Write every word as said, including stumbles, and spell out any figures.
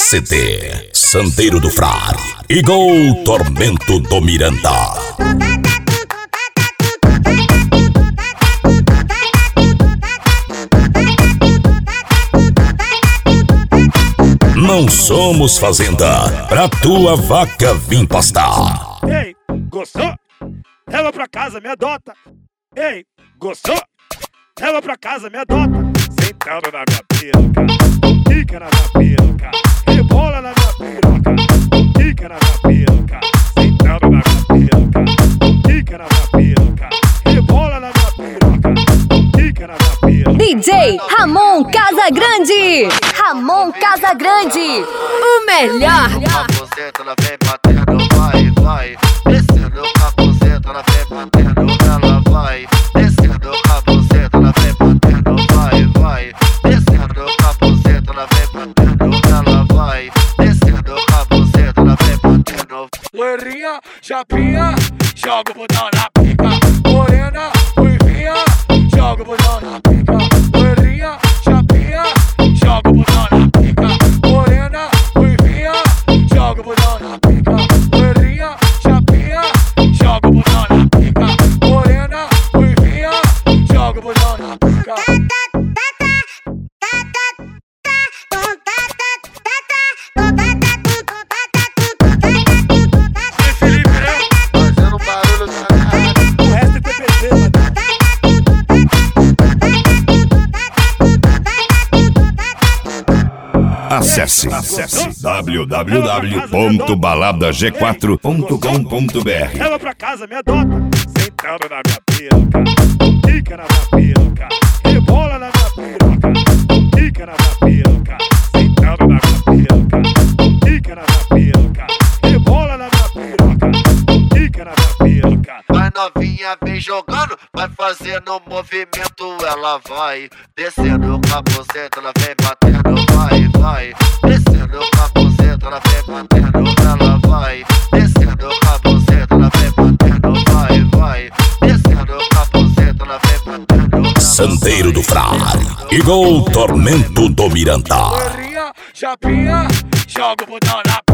C D Santeiro do Frade, igual Tormento do Miranda. Não somos fazenda pra tua vaca vir pastar. Ei, gostou? Leva pra casa, me adota. Ei, gostou? Leva pra casa, me adota. Sentando na minha piroca, fica na minha piroca, rebola na minha piroca, fica na minha piroca. Sentando na minha piroca, fica na minha piroca, rebola na minha piroca, fica na minha piroca. D J Ramon Casagrande, Ramon Casagrande, o melhor. Capuzeta, ela vem batendo, vai, vai. Descendo o capuzeta, ela vem batendo, ela vai. Descendo o capuzeta, ela vem batendo, vai, vai. Descendo o capuzeta, ela vem batendo, ela vai. Descendo o capuzeta, ela vem batendo. Loirinha, chapinha, joga o botão na pica. Morena, ruivinha, joga o botão na pica. Loirinha, chapinha, joga o botão na pica. Morena, ruivinha, joga o botão na pica. Loirinha, chapinha, joga o botão na pica. Morena, ruivinha, joga o botão na pica. Fazendo barulho danado. O resto é P P C, mano. Acesse, acesse w w w ponto balada g quatro ponto com ponto b r. Leva pra casa, me adota. Sentando na minha piroca, fica na minha piroca, rebola na minha piroca, fica na minha piroca. Sentando na minha piroca, fica na minha piroca, rebola na minha piroca, fica na minha piroca. Vai novinha, vem jogando, vai fazendo movimento, ela vai. Descendo o capuzeta, ela vem batendo, vai, vai. Descendo o capuzeta, ela vem batendo, ela vai. Descendo o capuzeta, ela vem batendo, vai, vai. Descendo o capuzeta, ela vem batendo, ela vai. Santeiro do Frade, igual Tormento do Miranda. Loirinha, chapinha, joga o botão na